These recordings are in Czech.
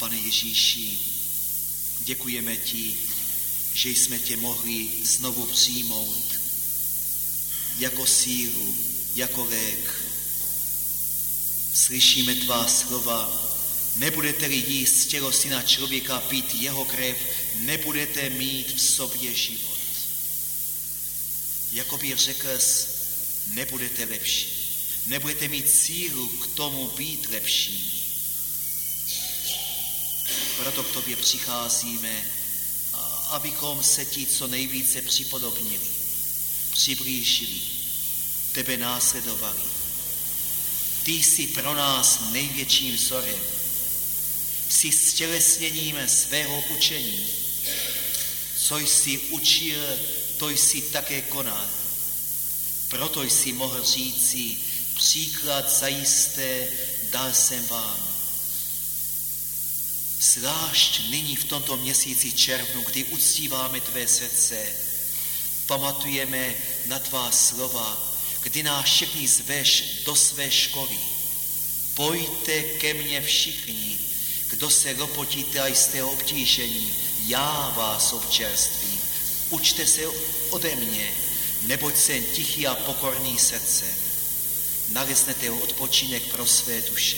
Pane Ježíši, děkujeme ti, že jsme tě mohli znovu přijmout jako sílu, jako lék. Slyšíme tvá slova, nebudete-li jíst tělo syna člověka, pít jeho krev, nebudete mít v sobě život. Jakoby řekl jsi, nebudete lepší, nebudete mít sílu k tomu být lepší. Proto k tobě přicházíme, abychom se ti co nejvíce připodobnili, přiblížili, tebe následovali. Ty jsi pro nás největším vzorem. Jsi stělesněním svého učení. Co jsi učil, to jsi také konal. Proto jsi mohl říci, příklad zajisté dal jsem vám. Zvlášť nyní v tomto měsíci červnu, kdy uctíváme tvé srdce, pamatujeme na tvá slova, kdy nás všechny zveš do své školy. Pojďte ke mně všichni, kdo se lopotíte a jste obtížení, já vás občerstvím. Učte se ode mě, neboť jsem tichý a pokorný srdcem. Naleznete odpočinek pro své duše.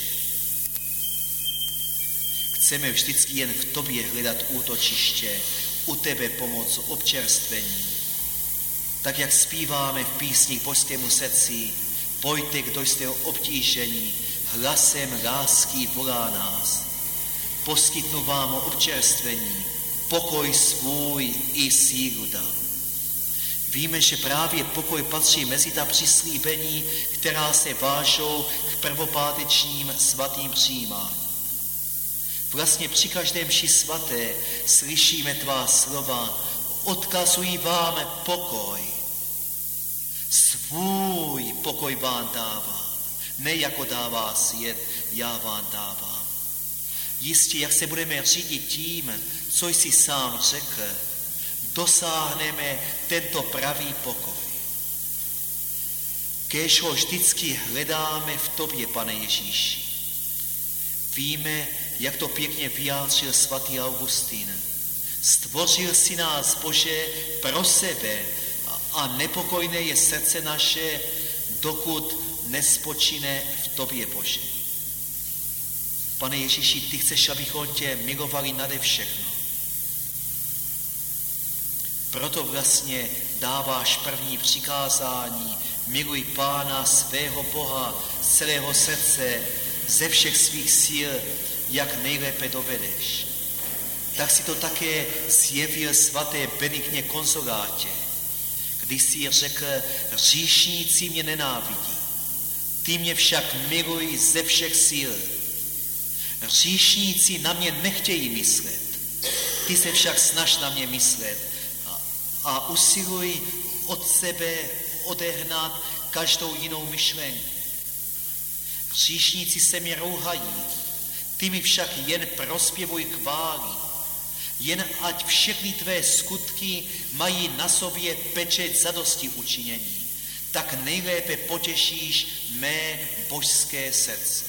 Chceme vždycky jen v tobě hledat útočiště, u tebe pomoc občerstvení. Tak jak zpíváme v písních Božskému srdci, pojďte, kdo jste obtížení, hlasem lásky volá nás. Poskytnu vám občerstvení, pokoj svůj i sílu dám. Víme, že právě pokoj patří mezi ta přislíbení, která se vážou k prvopátečním svatým přijímání. Vlastně při každém mši svaté slyšíme tvá slova, odkazují vám pokoj. Svůj pokoj vám dávám, ne jako dává svět, já vám dávám. Jistě, jak se budeme řídit tím, co jsi sám řekl, dosáhneme tento pravý pokoj. Kéž ho vždycky hledáme v tobě, Pane Ježíši. Víme, jak to pěkně vyjádřil svatý Augustín. Stvořil si nás, Bože, pro sebe a nepokojné je srdce naše, dokud nespočine v tobě, Bože. Pane Ježíši, ty chceš, abychom tě milovali nade všechno. Proto vlastně dáváš první přikázání, miluj Pána svého Boha z celého srdce, ze všech svých sil, jak nejlépe dovedeš. Tak si to také zjevil svaté Benigně Konsolátě, když si řekl, hříšníci mě nenávidí, ty mě však miluj ze všech sil. Hříšníci na mě nechtějí myslet, ty se však snaž na mě myslet a usiluj od sebe odehnat každou jinou myšlenku. Hříšníci se mě rouhají, ty mi však jen prospěvuj chvály, jen ať všechny tvé skutky mají na sobě pečeť zadosti učinění, tak nejlépe potěšíš mé božské srdce.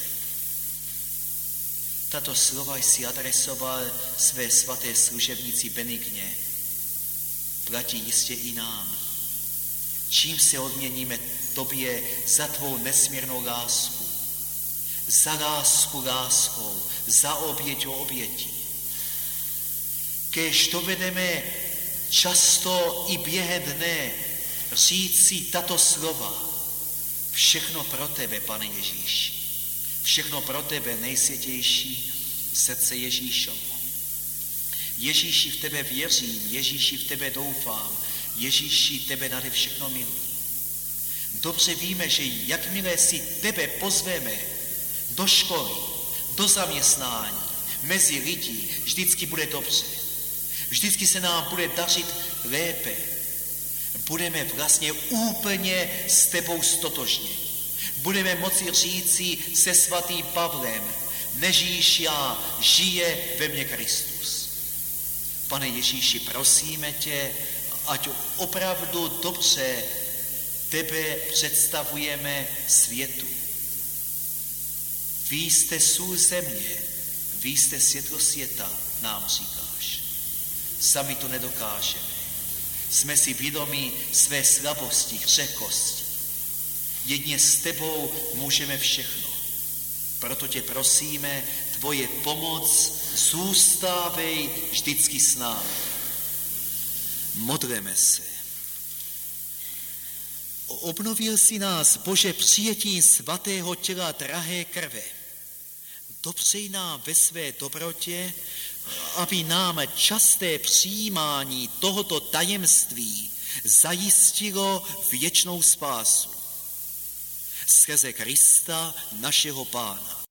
Tato slova jsi adresoval své svaté služebnici Benigně. Platí jistě i nám. Čím se odměníme tobě za tvou nesmírnou lásku? Za lásku láskou, za oběť o oběti. Kéž dovedeme často i během dne říct si tato slova. Všechno pro tebe, Pane Ježíši. Všechno pro tebe, nejsvětější srdce Ježíšovo. Ježíši, v tebe věřím, Ježíši, v tebe doufám, Ježíši, tebe nade všechno miluji. Dobře víme, že jakmile si tebe pozveme do školy, do zaměstnání, mezi lidi, vždycky bude dobře. Vždycky se nám bude dařit lépe. Budeme vlastně úplně s tebou stotožněni. Budeme moci říci se svatým Pavlem, nežiješ já, žije ve mně Kristus. Pane Ježíši, prosíme tě, ať opravdu dobře tebe představujeme světu. Vy jste sůl země, Vy jste světlo světa, nám říkáš. Sami to nedokážeme. Jsme si vědomi své slabosti, křehkosti. Jedně s tebou můžeme všechno. Proto tě prosíme, tvoje pomoc, zůstávej vždycky s námi. Modleme se. Obnovil si nás, Bože, přijetím svatého těla drahé krve. Dopřej nám ve své dobrotě, aby nám časté přijímání tohoto tajemství zajistilo věčnou spásu. Skrze Krista, našeho Pána.